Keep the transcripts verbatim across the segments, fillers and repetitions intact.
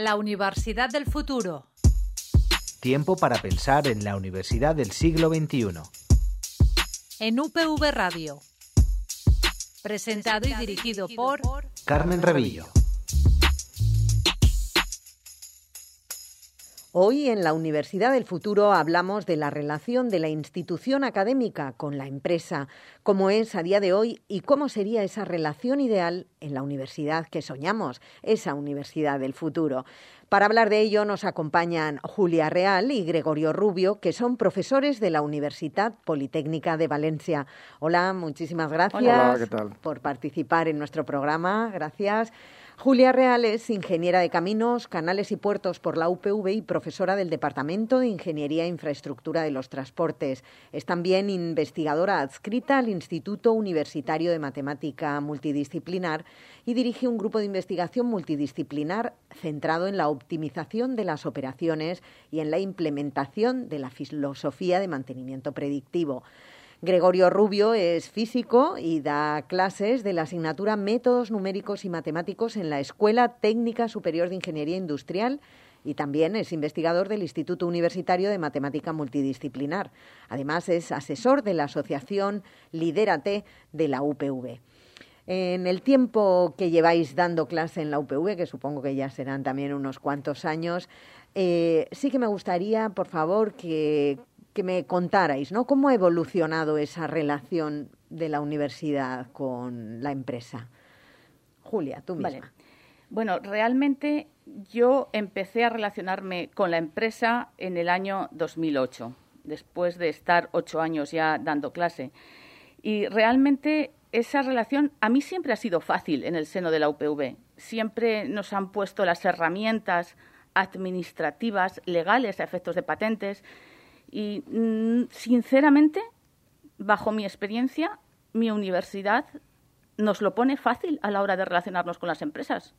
La Universidad del Futuro. Tiempo para pensar en la universidad del siglo veintiuno. En U P V Radio. Presentado y dirigido por Carmen Revillo. Hoy en la Universidad del Futuro hablamos de la relación de la institución académica con la empresa, cómo es a día de hoy y cómo sería esa relación ideal en la universidad que soñamos, esa Universidad del Futuro. Para hablar de ello nos acompañan Julia Real y Gregorio Rubio, que son profesores de la Universitat Politécnica de Valencia. Hola, muchísimas gracias. Hola, ¿qué tal? Por participar en nuestro programa. Gracias. Julia Real es ingeniera de Caminos, Canales y Puertos por la U P V y profesora del Departamento de Ingeniería e Infraestructura de los Transportes. Es también investigadora adscrita al Instituto Universitario de Matemática Multidisciplinar y dirige un grupo de investigación multidisciplinar centrado en la optimización de las operaciones y en la implementación de la filosofía de mantenimiento predictivo. Gregorio Rubio es físico y da clases de la asignatura Métodos Numéricos y Matemáticos en la Escuela Técnica Superior de Ingeniería Industrial y también es investigador del Instituto Universitario de Matemática Multidisciplinar. Además, es asesor de la asociación Lidérate de la U P V. En el tiempo que lleváis dando clase en la U P V, que supongo que ya serán también unos cuantos años, eh, sí que me gustaría, por favor, que... que me contarais, ¿no? ¿Cómo ha evolucionado esa relación de la universidad con la empresa? Julia, tú misma. Vale. Bueno, realmente yo empecé a relacionarme con la empresa en el año dos mil ocho, después de estar ocho años ya dando clase. Y realmente esa relación a mí siempre ha sido fácil en el seno de la U P V. Siempre nos han puesto las herramientas administrativas, legales a efectos de patentes. Y, sinceramente, bajo mi experiencia, mi universidad nos lo pone fácil a la hora de relacionarnos con las empresas.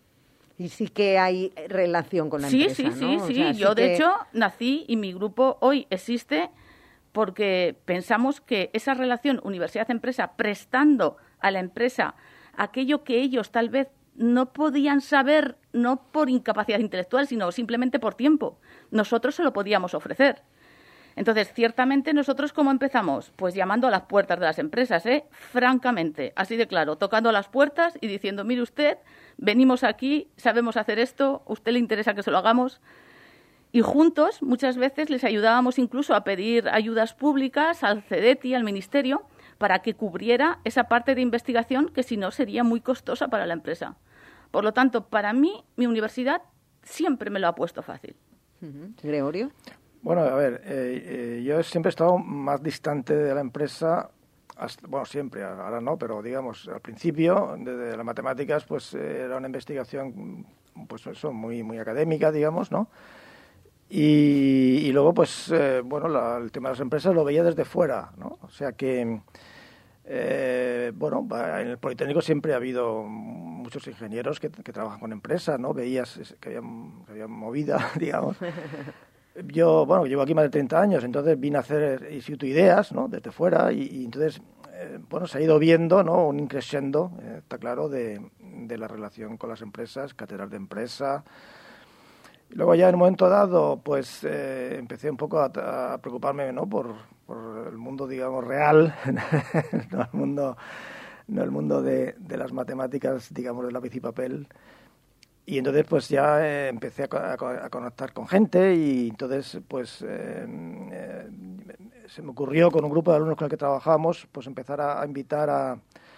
Y sí que hay relación con la sí, empresa, sí, ¿no? Sí, sí, sea, sí. Yo, sí de que... hecho, nací y mi grupo hoy existe porque pensamos que esa relación universidad-empresa, prestando a la empresa aquello que ellos tal vez no podían saber, no por incapacidad intelectual, sino simplemente por tiempo, nosotros se lo podíamos ofrecer. Entonces, ciertamente, nosotros, ¿cómo empezamos? Pues llamando a las puertas de las empresas, ¿eh? Francamente, así de claro, tocando las puertas y diciendo, mire usted, venimos aquí, sabemos hacer esto, ¿a usted le interesa que se lo hagamos? Y juntos, muchas veces, les ayudábamos incluso a pedir ayudas públicas al CEDETI, al Ministerio, para que cubriera esa parte de investigación que, si no, sería muy costosa para la empresa. Por lo tanto, para mí, mi universidad siempre me lo ha puesto fácil. Uh-huh. ¿Gregorio? Bueno, a ver, eh, eh, yo siempre he estado más distante de la empresa, hasta, bueno, siempre, ahora no, pero digamos, al principio de, de las matemáticas, pues eh, era una investigación, pues eso, muy muy académica, digamos, ¿no? Y, y luego, pues, eh, bueno, la, el tema de las empresas lo veía desde fuera, ¿no? O sea que, eh, bueno, en el Politécnico siempre ha habido muchos ingenieros que, que trabajan con empresas, ¿no? Veías que había, que había movida, digamos. Yo, bueno, llevo aquí más de treinta años, entonces vine a hacer Instituto Ideas, ¿no?, desde fuera, y, y entonces, eh, bueno, se ha ido viendo, ¿no?, un increscendo, eh, está claro, de, de la relación con las empresas, cátedras de empresa. Y luego ya en un momento dado, pues, eh, empecé un poco a, a preocuparme, ¿no?, por, por el mundo, digamos, real, no el mundo, no el mundo de, de las matemáticas, digamos, de lápiz y papel. Y entonces, pues ya eh, empecé a, a, a conectar con gente y entonces, pues, eh, eh, se me ocurrió con un grupo de alumnos con el que trabajamos, pues empezar a, a invitar a,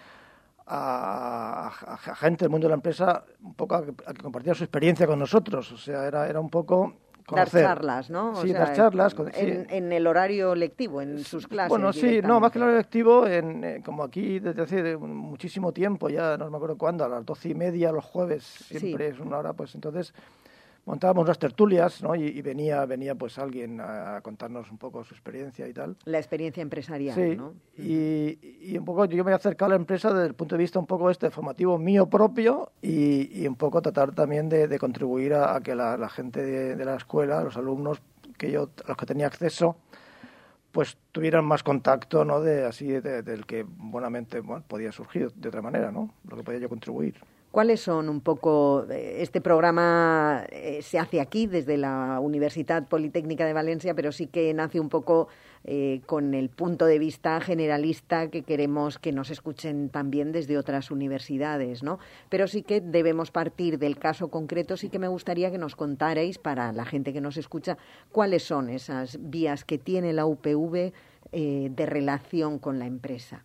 a, a, a gente del mundo de la empresa un poco a que, a que compartiera su experiencia con nosotros. O sea, era, era un poco... conocer. Dar charlas, ¿no? O sí, sea, dar charlas. Con, en, sí. en el horario lectivo, en sus clases. Bueno, sí, no, más que el horario lectivo, en, eh, como aquí desde hace muchísimo tiempo, ya no me acuerdo cuándo, a las doce y media los jueves, siempre sí. Es una hora, pues entonces montábamos unas tertulias, ¿no? Y, y venía venía pues alguien a, a contarnos un poco su experiencia y tal. La experiencia empresarial, sí, ¿no? Y, y un poco yo me he acercado a la empresa desde el punto de vista un poco este formativo mío propio y, y un poco tratar también de, de contribuir a, a que la, la gente de, de la escuela, los alumnos que yo a los que tenía acceso, pues tuvieran más contacto, ¿no?, de así de, del que buenamente, bueno, podía surgir de otra manera, ¿no?, lo que podía yo contribuir. ¿Cuáles son un poco, este programa eh, se hace aquí desde la Universidad Politécnica de Valencia, pero sí que nace un poco eh, con el punto de vista generalista que queremos que nos escuchen también desde otras universidades, ¿no? Pero sí que debemos partir del caso concreto. Sí que me gustaría que nos contarais, para la gente que nos escucha, cuáles son esas vías que tiene la U P V eh, de relación con la empresa.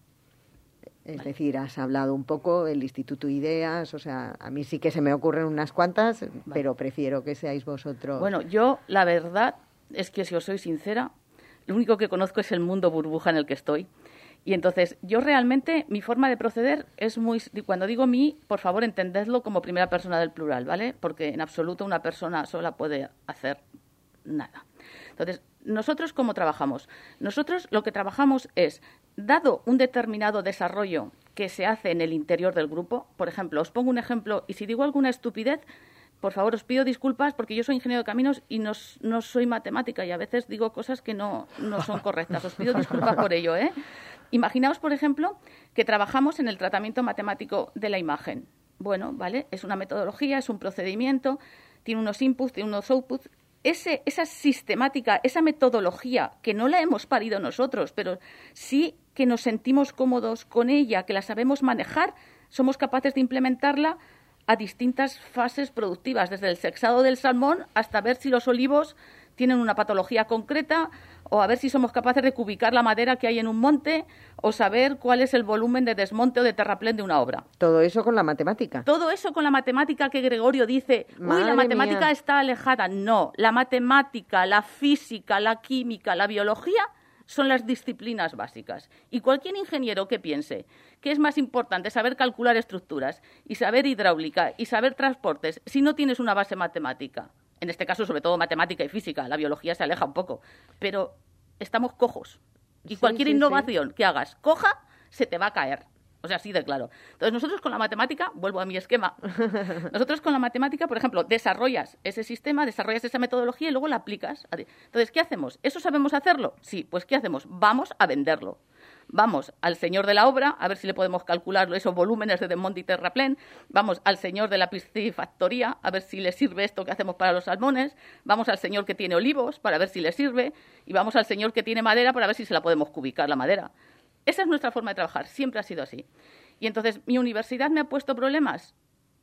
Es vale. decir, has hablado un poco del Instituto Ideas, o sea, a mí sí que se me ocurren unas cuantas, vale. pero prefiero que seáis vosotros. Bueno, yo la verdad es que, si os soy sincera, lo único que conozco es el mundo burbuja en el que estoy. Y entonces, yo realmente, mi forma de proceder es muy... Cuando digo mí, por favor, entendedlo como primera persona del plural, ¿vale? Porque en absoluto una persona sola puede hacer nada. Entonces, ¿nosotros cómo trabajamos? Nosotros lo que trabajamos es, dado un determinado desarrollo que se hace en el interior del grupo, por ejemplo, os pongo un ejemplo, y si digo alguna estupidez, por favor, os pido disculpas, porque yo soy ingeniero de caminos y no, no soy matemática, y a veces digo cosas que no, no son correctas. Os pido disculpas por ello, ¿eh? Imaginaos, por ejemplo, que trabajamos en el tratamiento matemático de la imagen. Bueno, ¿vale? Es una metodología, es un procedimiento, tiene unos inputs, tiene unos outputs. Ese, esa sistemática, esa metodología, que no la hemos parido nosotros, pero sí que nos sentimos cómodos con ella, que la sabemos manejar, somos capaces de implementarla a distintas fases productivas, desde el sexado del salmón hasta ver si los olivos tienen una patología concreta, o a ver si somos capaces de cubicar la madera que hay en un monte, o saber cuál es el volumen de desmonte o de terraplén de una obra. Todo eso con la matemática. Todo eso con la matemática que Gregorio dice, Madre uy, la matemática mía. está alejada. No, la matemática, la física, la química, la biología son las disciplinas básicas. Y cualquier ingeniero que piense que es más importante saber calcular estructuras y saber hidráulica y saber transportes si no tienes una base matemática, en este caso sobre todo matemática y física, la biología se aleja un poco, pero estamos cojos. Y sí, cualquier sí, innovación sí. que hagas coja, se te va a caer. O sea, así de claro. Entonces, nosotros con la matemática, vuelvo a mi esquema, nosotros con la matemática, por ejemplo, desarrollas ese sistema, desarrollas esa metodología y luego la aplicas. Entonces, ¿qué hacemos? ¿Eso sabemos hacerlo? Sí, pues ¿qué hacemos? Vamos a venderlo. Vamos al señor de la obra, a ver si le podemos calcular esos volúmenes de desmonte y terraplén. Vamos al señor de la piscifactoría, a ver si le sirve esto que hacemos para los salmones. Vamos al señor que tiene olivos, para ver si le sirve. Y vamos al señor que tiene madera, para ver si se la podemos cubicar la madera. Esa es nuestra forma de trabajar, siempre ha sido así. Y entonces, ¿mi universidad me ha puesto problemas?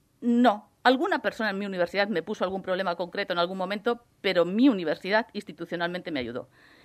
No. Alguna persona en mi universidad me puso algún problema concreto en algún momento, pero mi universidad institucionalmente me ayudó.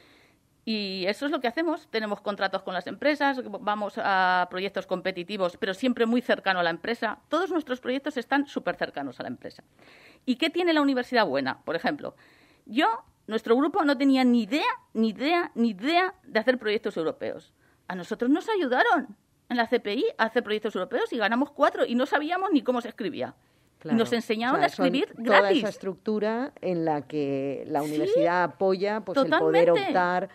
Y eso es lo que hacemos. Tenemos contratos con las empresas, vamos a proyectos competitivos, pero siempre muy cercano a la empresa. Todos nuestros proyectos están súper cercanos a la empresa. ¿Y qué tiene la universidad buena? Por ejemplo, yo, nuestro grupo no tenía ni idea, ni idea, ni idea de hacer proyectos europeos. A nosotros nos ayudaron en la C P I a hacer proyectos europeos y ganamos cuatro y no sabíamos ni cómo se escribía. Claro. Y nos enseñaron a escribir son gratis. Toda esa estructura en la que la universidad sí, apoya pues, el totalmente. poder optar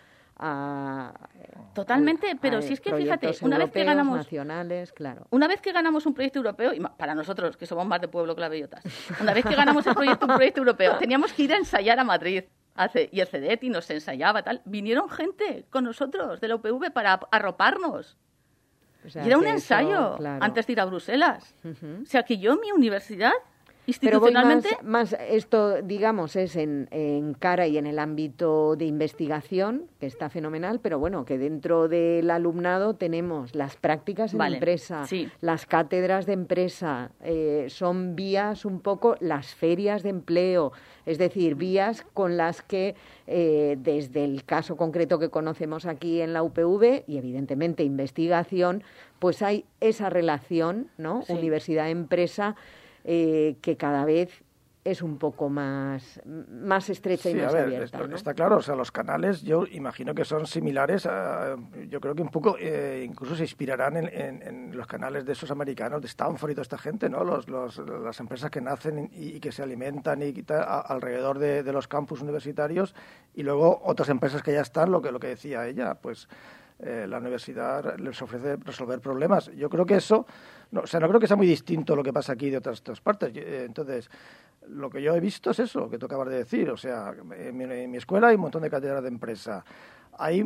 a... Totalmente, a, pero a si es que fíjate, una vez que ganamos nacionales, claro. Una vez que ganamos un proyecto europeo, y para nosotros que somos más de pueblo que las bellotas, una vez que ganamos el proyecto, un proyecto europeo, teníamos que ir a ensayar a Madrid. Y el CEDETI nos ensayaba, tal. Vinieron gente con nosotros de la U P V para arroparnos. O sea, y era un ensayo eso, claro. antes de ir a Bruselas. Uh-huh. O sea, que yo, mi universidad, institucionalmente... Pero voy más, más esto, digamos, es en, en cara y en el ámbito de investigación, que está fenomenal, pero bueno, que dentro del alumnado tenemos las prácticas en vale, empresa, sí. las cátedras de empresa, eh, son vías un poco las ferias de empleo, es decir, vías con las que eh, desde el caso concreto que conocemos aquí en la U P V y evidentemente investigación, pues hay esa relación, ¿no? Sí. Universidad-empresa, Eh, que cada vez es un poco más, más estrecha sí, y más a ver, abierta. Esto, ¿no? Está claro, o sea, los canales yo imagino que son similares, a, yo creo que un poco eh, incluso se inspirarán en, en, en los canales de esos americanos, de Stanford y toda esta gente, ¿no? Los, los, las empresas que nacen y, y que se alimentan y tal, a, alrededor de, de los campus universitarios y luego otras empresas que ya están, lo que, lo que decía ella, pues... Eh, la universidad les ofrece resolver problemas. Yo creo que eso, no, o sea, no creo que sea muy distinto lo que pasa aquí de otras, otras partes. Eh, entonces, lo que yo he visto es eso, lo que tú acabas de decir. O sea, en mi, en mi escuela hay un montón de cátedras de empresa. Hay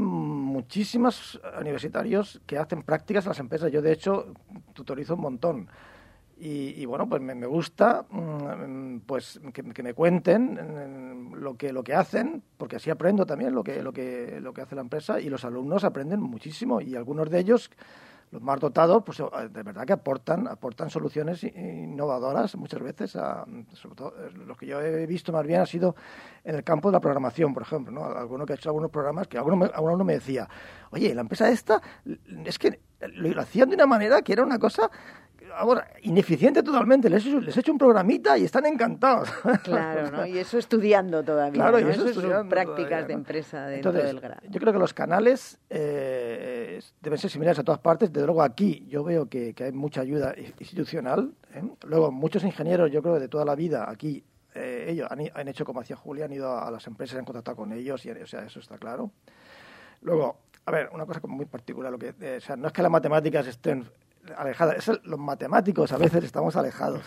muchísimos universitarios que hacen prácticas en las empresas. Yo, de hecho, tutorizo un montón. Y, y bueno, pues me, me gusta pues que, que me cuenten lo que lo que hacen, porque así aprendo también lo que lo que lo que hace la empresa, y los alumnos aprenden muchísimo, y algunos de ellos, los más dotados, pues de verdad que aportan aportan soluciones innovadoras muchas veces. A, sobre todo, lo que yo he visto más bien ha sido en el campo de la programación, por ejemplo, ¿no? Alguno que ha hecho algunos programas que alguno me, alguno me decía, oye, la empresa esta es que lo hacían de una manera que era una cosa ahora ineficiente totalmente, les he, hecho, les he hecho un programita y están encantados. Claro, ¿no? Y eso estudiando todavía, claro, ¿no? y eso, eso son prácticas todavía, ¿no? de empresa dentro Entonces, del grado. Yo creo que los canales eh, deben ser similares a todas partes. Desde luego aquí yo veo que, que hay mucha ayuda institucional, ¿eh? Luego muchos ingenieros, yo creo, de toda la vida aquí, eh, ellos han, han hecho como hacía Julia, han ido a, a las empresas, han contactado con ellos, y o sea, eso está claro. Luego, a ver, una cosa como muy particular, lo que, eh, o sea, no es que las matemáticas estén alejadas, es el, los matemáticos a veces estamos alejados.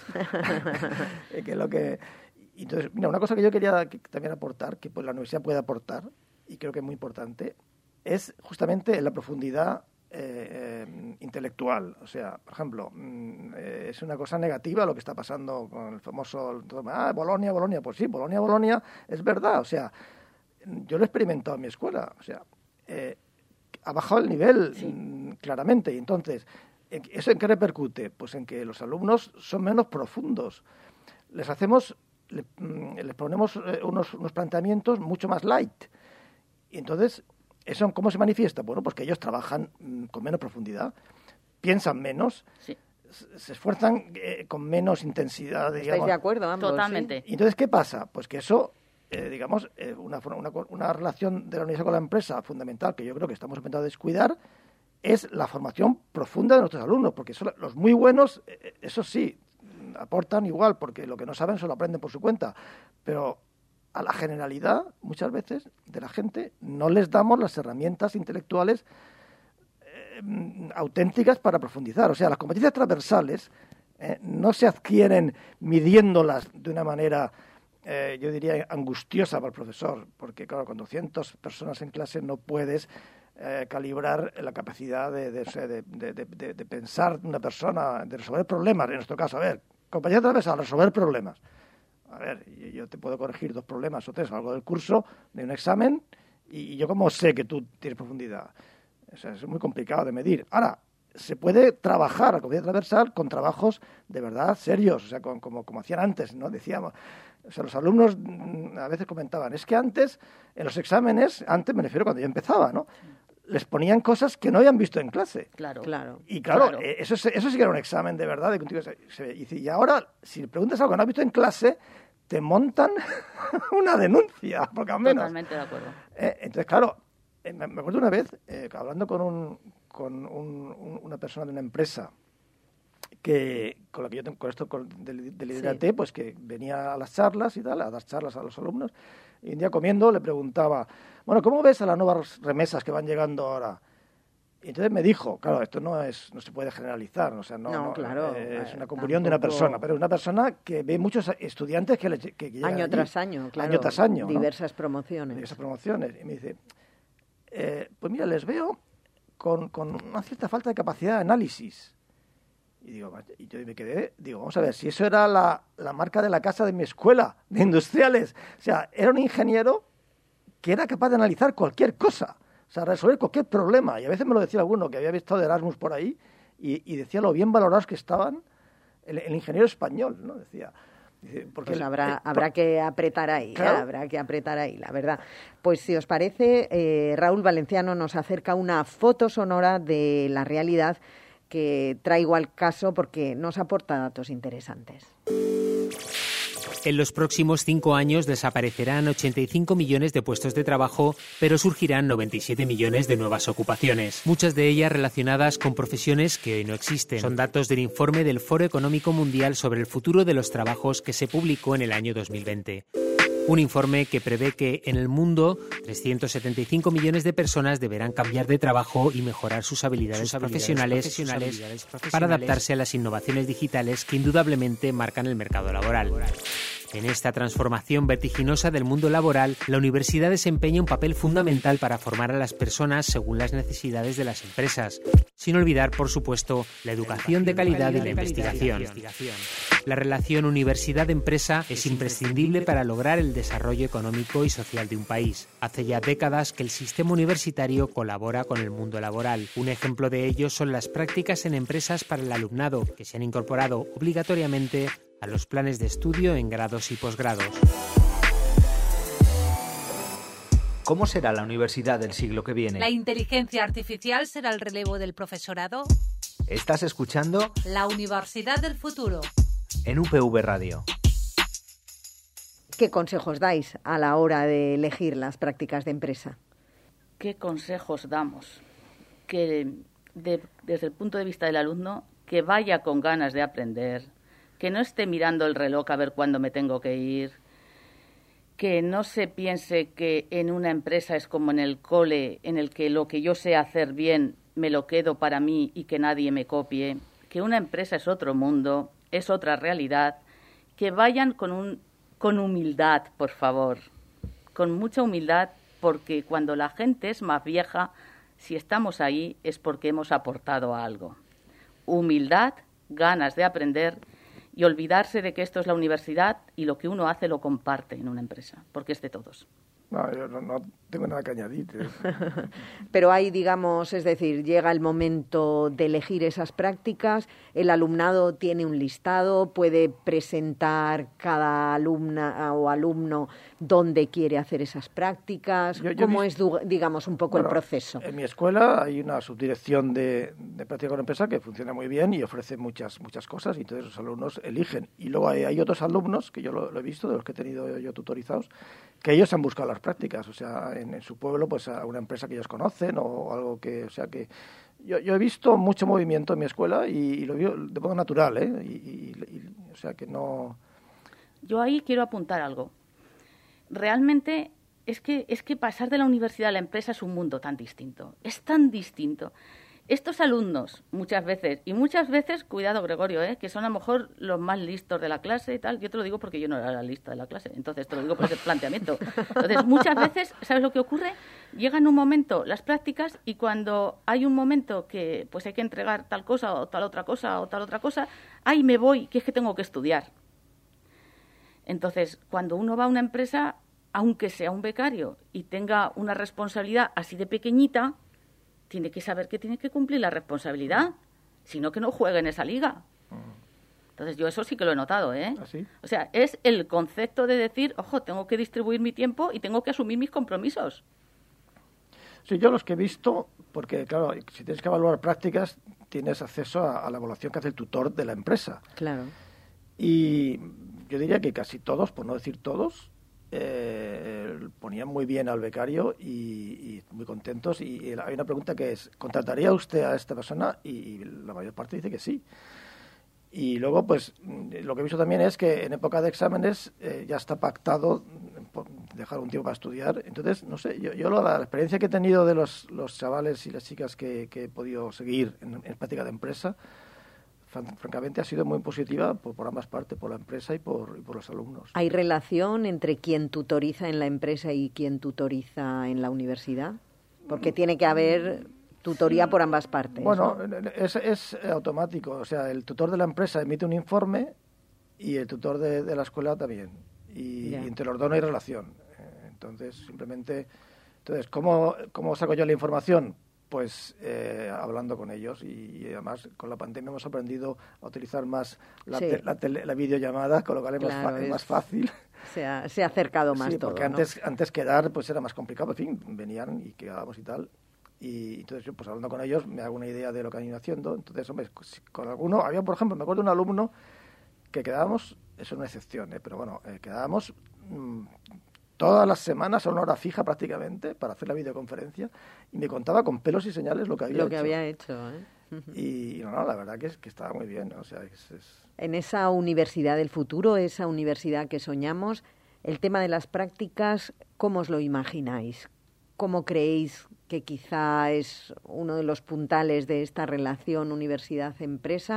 que lo que entonces, mira, una cosa que yo quería que, también aportar, que pues la universidad puede aportar, y creo que es muy importante, es justamente la profundidad eh, eh, intelectual. O sea, por ejemplo, mm, eh, es una cosa negativa lo que está pasando con el famoso ah, Bolonia, Bolonia. Pues sí, Bolonia, Bolonia es verdad. O sea, yo lo he experimentado en mi escuela. O sea, eh, ha bajado el nivel, sí. mm, claramente, y entonces ¿eso en qué repercute? Pues en que los alumnos son menos profundos. Les hacemos, les, les ponemos unos, unos planteamientos mucho más light. Y entonces, ¿eso cómo se manifiesta? Bueno, pues que ellos trabajan con menos profundidad, piensan menos, sí. se esfuerzan eh, con menos intensidad. Digamos. ¿Estáis de acuerdo ambos? Totalmente. ¿Sí? Y entonces, ¿qué pasa? Pues que eso, eh, digamos, eh, una, una, una relación de la universidad con la empresa fundamental, que yo creo que estamos empezando a descuidar, es la formación profunda de nuestros alumnos, porque son los muy buenos, eso sí, aportan igual, porque lo que no saben se lo aprenden por su cuenta, pero a la generalidad, muchas veces, de la gente, no les damos las herramientas intelectuales eh, auténticas para profundizar. O sea, las competencias transversales eh, no se adquieren midiéndolas de una manera, eh, yo diría, angustiosa para el profesor, porque, claro, con doscientas personas en clase no puedes Eh, calibrar la capacidad de, de, de, de, de, de pensar de una persona, de resolver problemas, en nuestro caso. A ver, compañía transversal, resolver problemas. A ver, yo te puedo corregir dos problemas o tres a lo largo del curso de un examen, y yo cómo sé que tú tienes profundidad. O sea, es muy complicado de medir. Ahora, se puede trabajar la compañía transversal con trabajos de verdad serios, o sea, con, como, como hacían antes, ¿no? Decíamos, o sea, los alumnos a veces comentaban, es que antes, en los exámenes, antes me refiero cuando yo empezaba, ¿no?, les ponían cosas que no habían visto en clase. Claro, claro. Y claro, claro. Eso, eso sí que era un examen de verdad. De contigo se, se, y ahora, si le preguntas algo que no has visto en clase, te montan una denuncia, porque al menos. Totalmente de acuerdo. Eh, entonces, claro, eh, me, me acuerdo una vez, eh, hablando con, un, con un, un, una persona de una empresa, que con la que yo tengo, con esto con, del, del Liderate, sí. Pues que venía a las charlas y tal, a dar charlas a los alumnos, y un día comiendo le preguntaba, bueno, ¿cómo ves a las nuevas remesas que van llegando ahora? Y entonces me dijo, claro, esto no es, no se puede generalizar, o sea, no, no, no claro, eh, es una tampoco... comunión de una persona, pero es una persona que ve muchos estudiantes que, le, que, que llegan año allí, tras año, claro, año tras año, diversas ¿no? promociones, diversas promociones, y me dice, eh, pues mira, les veo con, con una cierta falta de capacidad de análisis. Y digo, y yo me quedé, digo, vamos a ver, si eso era la, la marca de la casa de mi escuela de industriales, o sea, era un ingeniero que era capaz de analizar cualquier cosa, o sea, resolver cualquier problema. Y a veces me lo decía alguno que había visto de Erasmus por ahí y, y decía lo bien valorados que estaban el, el ingeniero español, ¿no? Decía, porque pues el, habrá, eh, habrá que apretar ahí, claro. ¿eh? Habrá que apretar ahí, la verdad. Pues si os parece, eh, Raúl Valenciano nos acerca una foto sonora de la realidad que traigo al caso porque nos aporta datos interesantes. En los próximos cinco años desaparecerán ochenta y cinco millones de puestos de trabajo, pero surgirán noventa y siete millones de nuevas ocupaciones, muchas de ellas relacionadas con profesiones que hoy no existen. Son datos del informe del Foro Económico Mundial sobre el futuro de los trabajos que se publicó en el año dos mil veinte. Un informe que prevé que en el mundo trescientos setenta y cinco millones de personas deberán cambiar de trabajo y mejorar sus habilidades, sus habilidades profesionales, profesionales, sus habilidades profesionales para adaptarse a las innovaciones digitales que indudablemente marcan el mercado laboral. En esta transformación vertiginosa del mundo laboral, la universidad desempeña un papel fundamental para formar a las personas según las necesidades de las empresas, sin olvidar, por supuesto, la educación de calidad y la investigación. La relación universidad-empresa es imprescindible para lograr el desarrollo económico y social de un país. Hace ya décadas que el sistema universitario colabora con el mundo laboral. Un ejemplo de ello son las prácticas en empresas para el alumnado, que se han incorporado obligatoriamente a los planes de estudio en grados y posgrados. ¿Cómo será la universidad del siglo que viene? ¿La inteligencia artificial será el relevo del profesorado? ¿Estás escuchando? La Universidad del Futuro. En U P V Radio. ¿Qué consejos dais a la hora de elegir las prácticas de empresa? ¿Qué consejos damos? Que de, desde el punto de vista del alumno, que vaya con ganas de aprender, que no esté mirando el reloj a ver cuándo me tengo que ir, que no se piense que en una empresa es como en el cole, en el que lo que yo sé hacer bien me lo quedo para mí y que nadie me copie, que una empresa es otro mundo, es otra realidad, que vayan con, un, con humildad, por favor, con mucha humildad, porque cuando la gente es más vieja, si estamos ahí es porque hemos aportado algo. Humildad, ganas de aprender y olvidarse de que esto es la universidad y lo que uno hace lo comparte en una empresa, porque es de todos. No, yo no, no tengo nada que añadir. Pero hay, digamos, es decir, llega el momento de elegir esas prácticas, el alumnado tiene un listado, puede presentar cada alumna o alumno dónde quiere hacer esas prácticas. Yo, yo ¿Cómo vi... es, digamos, un poco bueno, el proceso? En mi escuela hay una subdirección de, de práctica con empresa que funciona muy bien y ofrece muchas muchas cosas y entonces los alumnos eligen. Y luego hay, hay otros alumnos, que yo lo, lo he visto, de los que he tenido yo tutorizados, que ellos han buscado las prácticas, o sea, en, en su pueblo, pues a una empresa que ellos conocen o algo que, o sea, que yo, yo he visto mucho movimiento en mi escuela y, y lo veo de modo natural, ¿eh? Y, y, y, o sea, que no... Yo ahí quiero apuntar algo. Realmente es que, es que pasar de la universidad a la empresa es un mundo tan distinto, es tan distinto. Estos alumnos, muchas veces, y muchas veces, cuidado Gregorio, ¿eh? que son a lo mejor los más listos de la clase y tal, yo te lo digo porque yo no era la lista de la clase, entonces te lo digo por ese planteamiento. Entonces, muchas veces, ¿sabes lo que ocurre? Llegan un momento las prácticas y cuando hay un momento que pues hay que entregar tal cosa o tal otra cosa o tal otra cosa, ¡ay, me voy, que es que tengo que estudiar! Entonces, cuando uno va a una empresa, aunque sea un becario y tenga una responsabilidad así de pequeñita, tiene que saber que tiene que cumplir la responsabilidad, sino que no juegue en esa liga. Entonces, yo eso sí que lo he notado, ¿eh? ¿Ah, sí? O sea, es el concepto de decir, ojo, tengo que distribuir mi tiempo y tengo que asumir mis compromisos. Sí, yo los que he visto, porque, claro, si tienes que evaluar prácticas, tienes acceso a, a la evaluación que hace el tutor de la empresa. Claro. Y yo diría que casi todos, por no decir todos, Eh, ponían muy bien al becario y, y muy contentos y, y hay una pregunta que es ¿contrataría usted a esta persona? Y, y la mayor parte dice que sí. Y luego pues lo que he visto también es que en época de exámenes eh, ya está pactado dejar un tiempo para estudiar. Entonces, no sé, yo, yo la, la experiencia que he tenido de los, los chavales y las chicas que, que he podido seguir en, en práctica de empresa, francamente ha sido muy positiva por, por ambas partes, por la empresa y por, y por los alumnos. ¿Hay relación entre quien tutoriza en la empresa y quien tutoriza en la universidad? Porque tiene que haber tutoría sí. por ambas partes. Bueno, ¿no? es, es automático. O sea, el tutor de la empresa emite un informe y el tutor de, de la escuela también. Y, y entre los dos no hay relación. Entonces, simplemente... Entonces, ¿cómo, cómo saco yo la información? Pues eh, hablando con ellos y, y además con la pandemia hemos aprendido a utilizar más la, sí. te, la, tele, la videollamada, con lo cual es, claro, más, es más fácil. Se ha, se ha acercado más sí, todo, porque ¿no? antes, antes quedar pues era más complicado, en fin, venían y quedábamos y tal. Y entonces yo pues hablando con ellos me hago una idea de lo que han ido haciendo. Entonces, hombre, con alguno, había por ejemplo, me acuerdo de un alumno que quedábamos, eso es una excepción, ¿eh? pero bueno, eh, quedábamos... Mmm, todas las semanas a una hora fija prácticamente para hacer la videoconferencia y me contaba con pelos y señales lo que había lo hecho. que había hecho, ¿eh? Y no, no, la verdad que, es, que estaba muy bien. O sea, es, es... En esa universidad del futuro, esa universidad que soñamos, el tema de las prácticas, ¿cómo os lo imagináis? ¿Cómo creéis que quizá es uno de los puntales de esta relación universidad-empresa?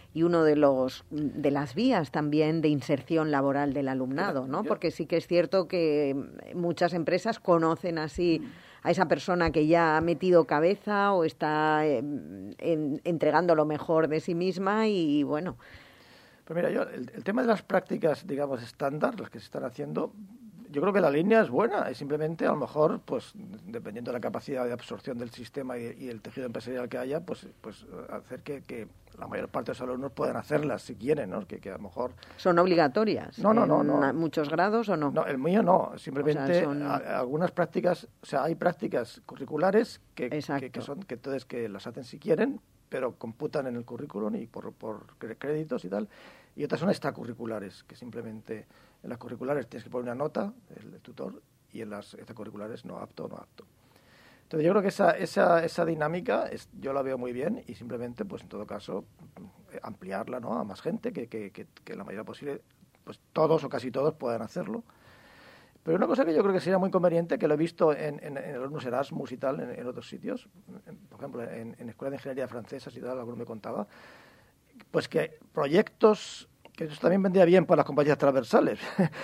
y uno de los de las vías también de inserción laboral del alumnado, ¿no? Porque sí que es cierto que muchas empresas conocen así a esa persona que ya ha metido cabeza o está eh, en, entregando lo mejor de sí misma y, bueno. Pues mira, yo el, el tema de las prácticas, digamos, estándar, las que se están haciendo, yo creo que la línea es buena, es simplemente a lo mejor, pues dependiendo de la capacidad de absorción del sistema y, y el tejido empresarial que haya, pues pues hacer que, que la mayor parte de los alumnos puedan hacerlas si quieren, ¿no? Que, que a lo mejor... ¿Son obligatorias? No, no, no. no. ¿En muchos grados o no? No, el mío no, simplemente o sea, son... a, algunas prácticas, o sea, hay prácticas curriculares que, que, que son, que entonces que las hacen si quieren, pero computan en el currículum y por, por créditos y tal, y otras son extracurriculares, que simplemente en las curriculares tienes que poner una nota, el, el tutor, y en las extracurriculares no apto o no apto. Entonces yo creo que esa, esa, esa dinámica es, yo la veo muy bien y simplemente, pues en todo caso, ampliarla, ¿no?, a más gente, que, que, que, que la mayoría posible, pues todos o casi todos puedan hacerlo. Pero una cosa que yo creo que sería muy conveniente, que lo he visto en, en, en alumnos Erasmus y tal, en, en otros sitios, en, por ejemplo, en, en Escuela de Ingeniería Francesas y tal, alguno me contaba, pues que proyectos, que eso también vendría bien para las compañías transversales,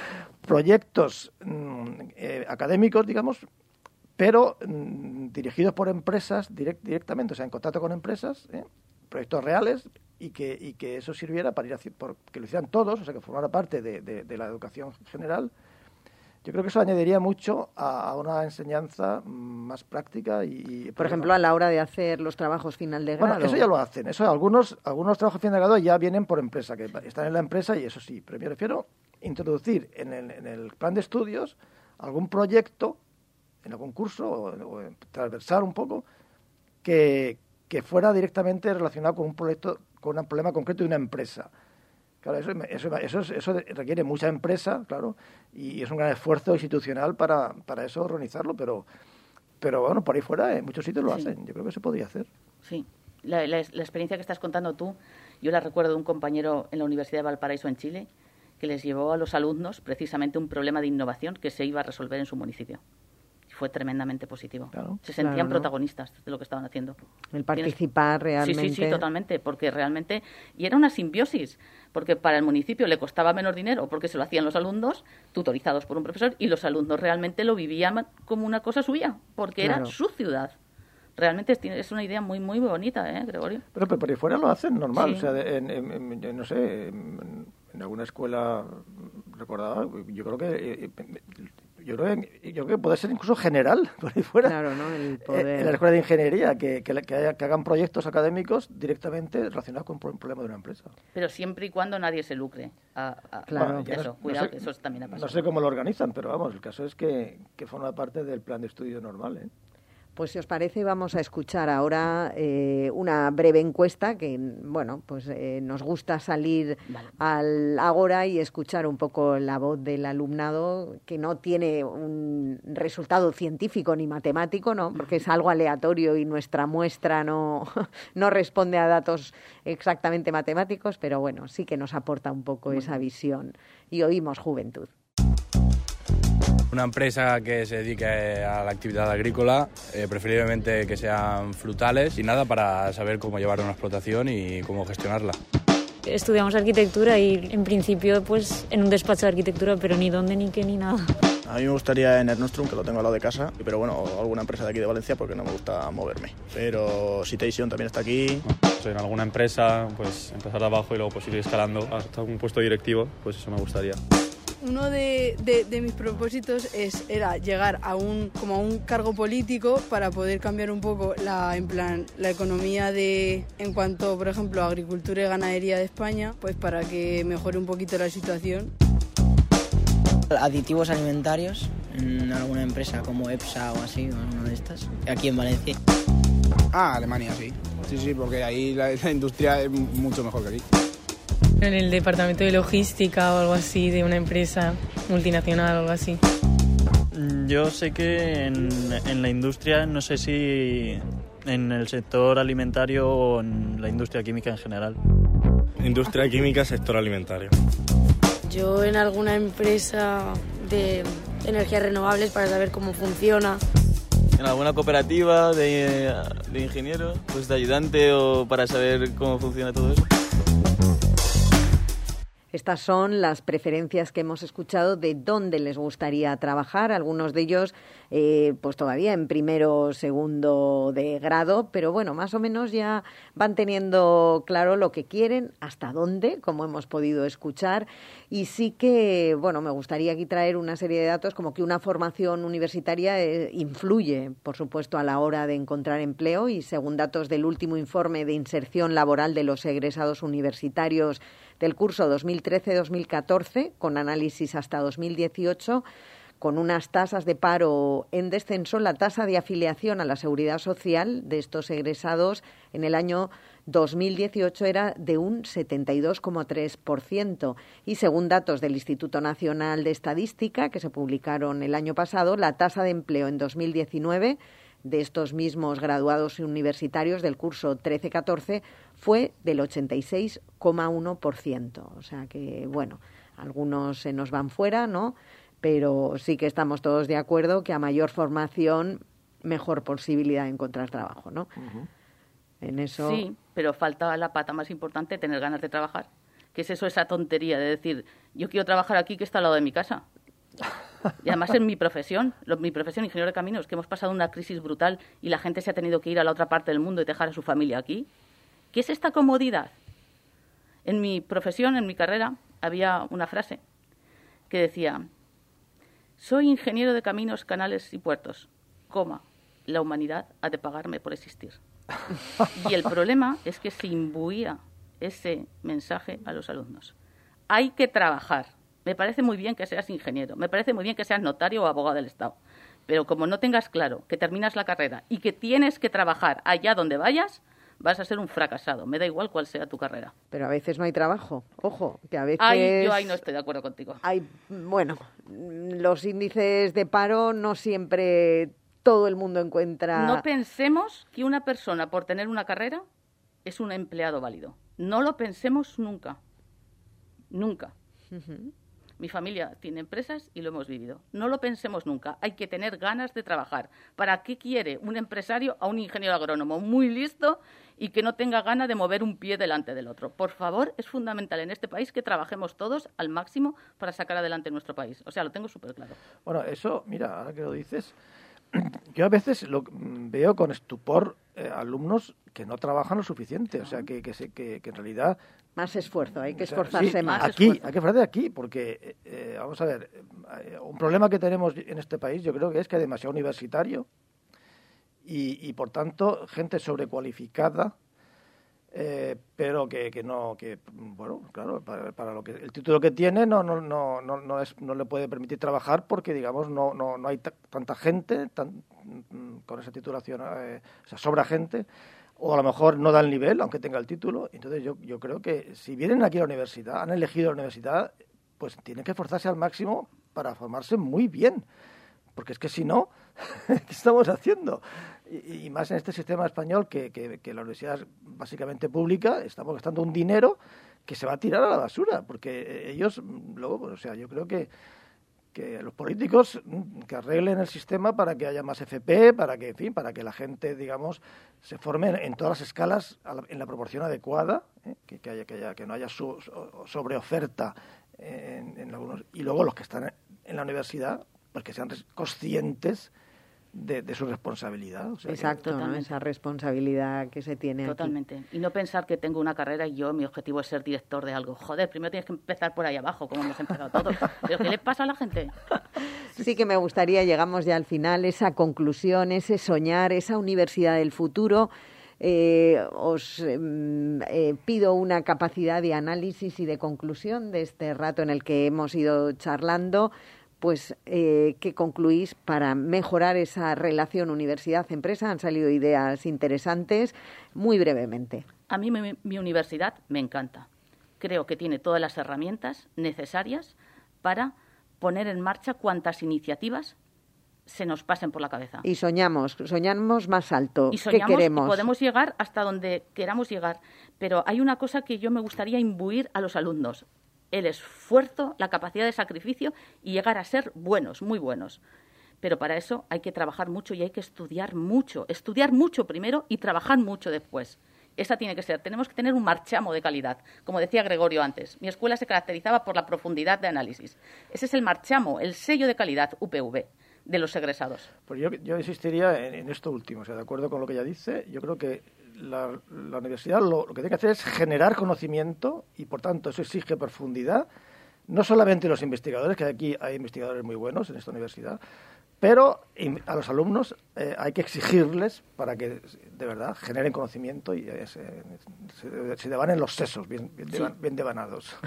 proyectos mmm, eh, académicos, digamos, pero mmm, dirigidos por empresas direct, directamente, o sea, en contacto con empresas, ¿eh? proyectos reales, y que, y que eso sirviera para ir a, por, que lo hicieran todos, o sea, que formara parte de, de, de la educación general. Yo creo que eso añadiría mucho a, a una enseñanza más práctica y... Por ejemplo, a la hora de hacer los trabajos final de grado. Bueno, eso ya lo hacen. Eso algunos algunos trabajos final de grado ya vienen por empresa, que están en la empresa y eso sí. Pero me refiero a introducir en el, en el plan de estudios algún proyecto, en algún curso, o, o transversal un poco, que, que fuera directamente relacionado con un proyecto, con un problema concreto de una empresa. Claro, eso, eso, eso, eso requiere mucha empresa, claro, y es un gran esfuerzo institucional para, para eso organizarlo, pero, pero bueno, por ahí fuera en muchos sitios lo sí. hacen. Yo creo que se podría hacer. Sí, la, la, la experiencia que estás contando tú, yo la recuerdo de un compañero en la Universidad de Valparaíso, en Chile, que les llevó a los alumnos precisamente un problema de innovación que se iba a resolver en su municipio. Fue tremendamente positivo. Claro, se sentían claro, ¿no? protagonistas de lo que estaban haciendo. El participar realmente. Sí, sí, sí, totalmente, porque realmente... Y era una simbiosis, porque para el municipio le costaba menos dinero, porque se lo hacían los alumnos, tutorizados por un profesor, y los alumnos realmente lo vivían como una cosa suya, porque claro. era su ciudad. Realmente es, es una idea muy, muy bonita, ¿eh, Gregorio? Pero, pero por ahí fuera lo hacen normal, sí. o sea, en, en, en, no sé, en, en alguna escuela recordada, yo creo que... Yo creo, que, yo creo que puede ser incluso general por ahí fuera. Claro, ¿no? El poder... En la escuela de ingeniería, que, que, que, haya, que hagan proyectos académicos directamente relacionados con un problema de una empresa. Pero siempre y cuando nadie se lucre. A, a, claro. A eso, no, cuidado, no sé, que eso también ha pasado. No sé cómo lo organizan, pero vamos, el caso es que, que forma parte del plan de estudio normal, ¿eh? Pues si os parece vamos a escuchar ahora eh, una breve encuesta que, bueno, pues eh, nos gusta salir vale. al agora y escuchar un poco la voz del alumnado, que no tiene un resultado científico ni matemático, ¿no? Porque es algo aleatorio y nuestra muestra no, no responde a datos exactamente matemáticos, pero bueno, sí que nos aporta un poco bueno. esa visión. Y oímos Juventud. Una empresa que se dedique a la actividad agrícola, eh, preferiblemente que sean frutales y nada para saber cómo llevar una explotación y cómo gestionarla. Estudiamos arquitectura y en principio pues en un despacho de arquitectura, pero ni dónde, ni qué, ni nada. A mí me gustaría en Ernostrum, que lo tengo al lado de casa, pero bueno, alguna empresa de aquí de Valencia porque no me gusta moverme. Pero Citation también está aquí. En alguna empresa, pues empezar de abajo y luego pues ir escalando hasta un puesto directivo, pues eso me gustaría. Uno de, de, de mis propósitos es, era llegar a un, como a un cargo político para poder cambiar un poco la, en plan, la economía de, en cuanto, por ejemplo, a agricultura y ganadería de España, pues para que mejore un poquito la situación. Aditivos alimentarios en alguna empresa como EPSA o así, o alguna de estas, aquí en Valencia. Ah, Alemania, sí. Sí, sí, porque ahí la, la industria es mucho mejor que aquí. En el departamento de logística o algo así, de una empresa multinacional o algo así. Yo sé que en, en la industria, no sé si en el sector alimentario o en la industria química en general. Industria química, sector alimentario. Yo en alguna empresa de energías renovables para saber cómo funciona. En alguna cooperativa de, de ingenieros, pues de ayudante o para saber cómo funciona todo eso. Estas son las preferencias que hemos escuchado de dónde les gustaría trabajar. Algunos de ellos, eh, pues todavía en primero o segundo de grado, pero bueno, más o menos ya van teniendo claro lo que quieren, hasta dónde, como hemos podido escuchar. Y sí que, bueno, me gustaría aquí traer una serie de datos como que una formación universitaria eh, influye, por supuesto, a la hora de encontrar empleo, y según datos del último informe de inserción laboral de los egresados universitarios del curso dos mil trece dos mil catorce, con análisis hasta dos mil dieciocho, con unas tasas de paro en descenso, la tasa de afiliación a la Seguridad Social de estos egresados en el año dos mil dieciocho era de un setenta y dos coma tres por ciento. Y según datos del Instituto Nacional de Estadística, que se publicaron el año pasado, la tasa de empleo en dos mil diecinueve de estos mismos graduados universitarios del curso trece catorce fue del ochenta y seis coma uno por ciento. O sea que, bueno, algunos se nos van fuera, ¿no? Pero sí que estamos todos de acuerdo que a mayor formación, mejor posibilidad de encontrar trabajo, ¿no? Uh-huh. En eso... Sí, pero falta la pata más importante, tener ganas de trabajar. ¿Qué es eso, esa tontería de decir, yo quiero trabajar aquí que está al lado de mi casa? Y además en mi profesión, lo, mi profesión, ingeniero de caminos, que hemos pasado una crisis brutal y la gente se ha tenido que ir a la otra parte del mundo y dejar a su familia aquí. ¿Qué es esta comodidad? En mi profesión, en mi carrera, había una frase que decía, soy ingeniero de caminos, canales y puertos, coma, la humanidad ha de pagarme por existir. Y el problema es que se imbuía ese mensaje a los alumnos. Hay que trabajar. Me parece muy bien que seas ingeniero, me parece muy bien que seas notario o abogado del Estado, pero como no tengas claro que terminas la carrera y que tienes que trabajar allá donde vayas, vas a ser un fracasado. Me da igual cuál sea tu carrera. Pero a veces no hay trabajo. Ojo, que a veces... Ay, yo ahí no estoy de acuerdo contigo. Hay, bueno, los índices de paro no siempre todo el mundo encuentra... No pensemos que una persona por tener una carrera es un empleado válido. No lo pensemos nunca. Nunca. Uh-huh. Mi familia tiene empresas y lo hemos vivido. No lo pensemos nunca. Hay que tener ganas de trabajar. ¿Para qué quiere un empresario a un ingeniero agrónomo muy listo y que no tenga ganas de mover un pie delante del otro? Por favor, es fundamental en este país que trabajemos todos al máximo para sacar adelante nuestro país. O sea, lo tengo súper claro. Bueno, eso, mira, ahora que lo dices, yo a veces lo veo con estupor eh, alumnos que no trabajan lo suficiente. O sea, que, que, se, que, que en realidad... Más esfuerzo, hay que esforzarse o sea, sí, más. Aquí, esfuerzo. hay que esforzarse aquí, porque, eh, vamos a ver, eh, un problema que tenemos en este país yo creo que es que hay demasiado universitario y, y por tanto, gente sobrecualificada, eh, pero que, que no, que, bueno, claro, para, para lo que el título que tiene no no no no no, es, no le puede permitir trabajar porque, digamos, no no no hay t- tanta gente tan, con esa titulación, eh, o sea, sobra gente. O a lo mejor no da el nivel, aunque tenga el título. Entonces yo, yo creo que si vienen aquí a la universidad, han elegido la universidad, pues tienen que esforzarse al máximo para formarse muy bien. Porque es que si no, ¿qué estamos haciendo? Y, y más en este sistema español que, que, que la universidad es básicamente pública, estamos gastando un dinero que se va a tirar a la basura. Porque ellos, luego, o sea, yo creo que que los políticos que arreglen el sistema para que haya más F P, para que, en fin, para que la gente, digamos, se forme en, en todas las escalas a la, en la proporción adecuada, ¿eh? que, que haya que haya que no haya su, sobreoferta en, en algunos, y luego los que están en la universidad, pues que sean conscientes de, de su responsabilidad. O sea, exacto, ¿no? Esa responsabilidad que se tiene totalmente. Aquí. Y no pensar que tengo una carrera y yo, mi objetivo es ser director de algo. Joder, primero tienes que empezar por ahí abajo, como hemos empezado todos. ¿Pero qué le pasa a la gente? Sí que me gustaría, llegamos ya al final, esa conclusión, ese soñar, esa universidad del futuro. Eh, os eh, eh, pido una capacidad de análisis y de conclusión de este rato en el que hemos ido charlando. Pues, eh, ¿qué concluís para mejorar esa relación universidad-empresa? Han salido ideas interesantes. Muy brevemente. A mí mi, mi universidad me encanta. Creo que tiene todas las herramientas necesarias para poner en marcha cuantas iniciativas se nos pasen por la cabeza. Y soñamos, soñamos más alto. Y soñamos, ¿qué queremos? Y podemos llegar hasta donde queramos llegar. Pero hay una cosa que yo me gustaría imbuir a los alumnos. El esfuerzo, la capacidad de sacrificio y llegar a ser buenos, muy buenos. Pero para eso hay que trabajar mucho y hay que estudiar mucho. Estudiar mucho primero y trabajar mucho después. esa tiene que ser. Tenemos que tener un marchamo de calidad. Como decía Gregorio antes, mi escuela se caracterizaba por la profundidad de análisis. Ese es el marchamo, el sello de calidad U P V de los egresados. Pues yo, yo insistiría en, en esto último, o sea, de acuerdo con lo que ella dice. Yo creo que la, la universidad lo, lo que tiene que hacer es generar conocimiento y, por tanto, eso exige profundidad. No solamente los investigadores, que aquí hay investigadores muy buenos en esta universidad, pero a los alumnos eh, hay que exigirles para que de verdad generen conocimiento y eh, se, se, se devanen los sesos bien, bien, sí. devan, bien devanados.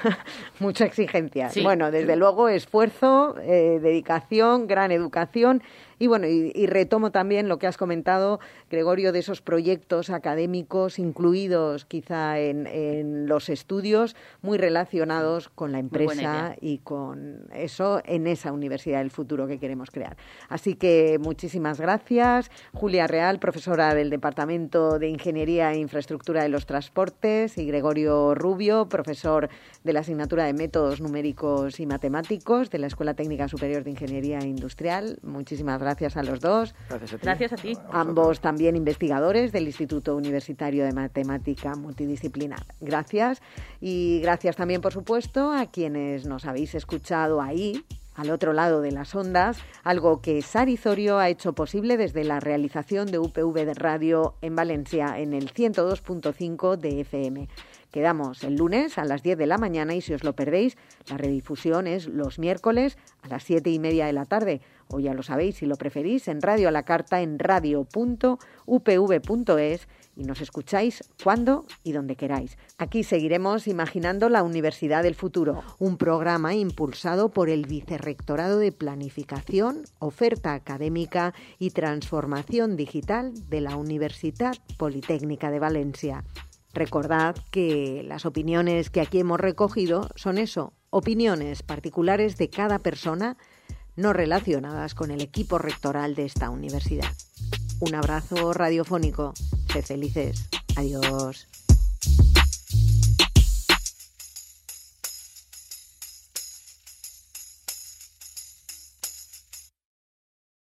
Mucha exigencia. Sí. Bueno, desde luego esfuerzo, eh, dedicación, gran educación. Y bueno, y, y retomo también lo que has comentado, Gregorio, de esos proyectos académicos incluidos quizá en, en los estudios, muy relacionados con la empresa y con eso en esa universidad del futuro que queremos crear. Así que muchísimas gracias. Julia Real, profesora del Departamento de Ingeniería e Infraestructura de los Transportes, y Gregorio Rubio, profesor de la asignatura de Métodos Numéricos y Matemáticos de la Escuela Técnica Superior de Ingeniería Industrial. Muchísimas gracias. Gracias a los dos. Gracias a ti. Gracias a ti. Ambos también investigadores del Instituto Universitario de Matemática Multidisciplinar. Gracias. Y gracias también, por supuesto, a quienes nos habéis escuchado ahí, al otro lado de las ondas, algo que Sari Zorio ha hecho posible desde la realización de U P V de Radio en Valencia, en el ciento dos punto cinco de F M. Quedamos el lunes a las diez de la mañana y si os lo perdéis, la redifusión es los miércoles a las siete y media de la tarde. O ya lo sabéis, si lo preferís, en Radio a la Carta, en radio punto u p v punto es y nos escucháis cuando y donde queráis. Aquí seguiremos imaginando la Universidad del Futuro, un programa impulsado por el Vicerrectorado de Planificación, Oferta Académica y Transformación Digital de la Universitat Politécnica de Valencia. Recordad que las opiniones que aquí hemos recogido son eso, opiniones particulares de cada persona no relacionadas con el equipo rectoral de esta universidad. Un abrazo radiofónico. Sed felices. Adiós.